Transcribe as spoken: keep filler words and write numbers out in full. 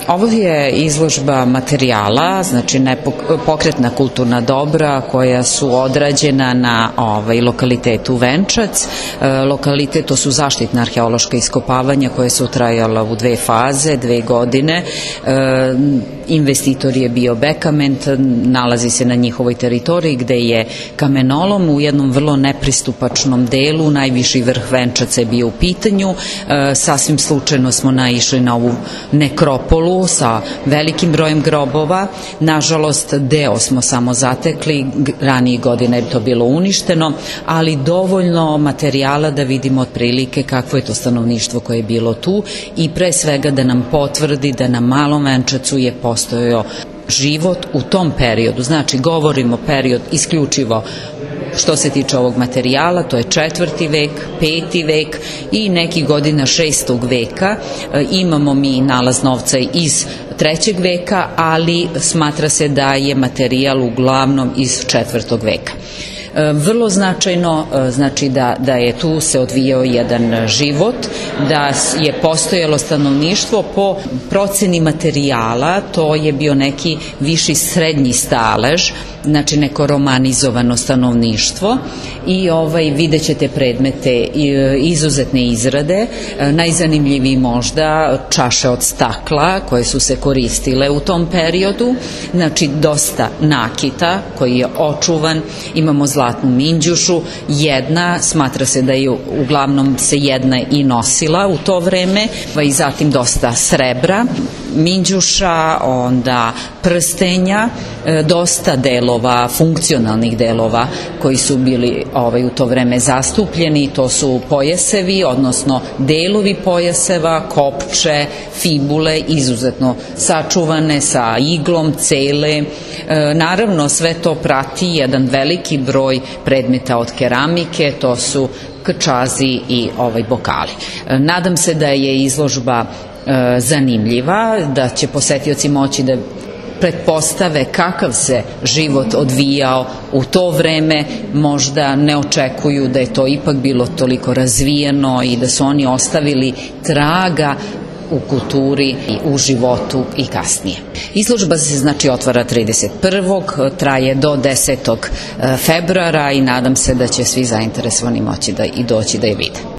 Ovo je izložba materijala, znači pokretna kulturna dobra koja su odrađena na ovaj, lokalitetu Venčac. E, lokalitet, to su zaštitna arheološka iskopavanja koje su trajala u dve faze, dve godine. E, investitor je bio Bekament, nalazi se na njihovoj teritoriji gde je kamenolom u jednom vrlo nepristupačnom delu, najviši vrh Venčaca je bio u pitanju. E, sasvim slučajno smo naišli na ovu nekropolu sa velikim brojem grobova. Nažalost, deo smo samo zatekli, ranijih godina je to bilo uništeno, ali dovoljno materijala da vidimo otprilike kakvo je to stanovništvo koje je bilo tu i pre svega da nam potvrdi da na Malom Venčacu je postojao život u tom periodu. Znači, govorimo period isključivo što se tiče ovog materijala, to je četvrti vek, peti vek i nekih godina šestog veka. E, imamo mi nalaz novca iz trećeg veka, ali smatra se da je materijal uglavnom iz četvrtog veka. Vrlo značajno, znači da, da je tu se odvijao jedan život, da je postojalo stanovništvo po proceni materijala, to je bio neki viši srednji stalež, znači neko romanizovano stanovništvo i ovaj, vidjet ćete predmete izuzetne izrade, najzanimljiviji možda čaše od stakla koje su se koristile u tom periodu, znači dosta nakita koji je očuvan, imamo zlatnu minđušu, jedna, smatra se da je uglavnom se jedna i nosila u to vreme, i zatim dosta srebra, minđuša, onda prstenja, dosta delova, funkcionalnih delova koji su bili ovaj, u to vreme zastupljeni, to su pojasevi, odnosno delovi pojaseva, kopče, fibule, izuzetno sačuvane sa iglom, cele. E, naravno, sve to prati jedan veliki broj predmeta od keramike, to su krčazi i ovaj, bokali. E, nadam se da je izložba e, zanimljiva, da će posetioci moći da pretpostave kakav se život odvijao u to vreme, možda ne očekuju da je to ipak bilo toliko razvijeno i da su oni ostavili traga u kulturi i u životu i kasnije. Izložba se znači otvara trideset prvog traje do desetog februara i nadam se da će svi zainteresovani moći da i doći da je vide.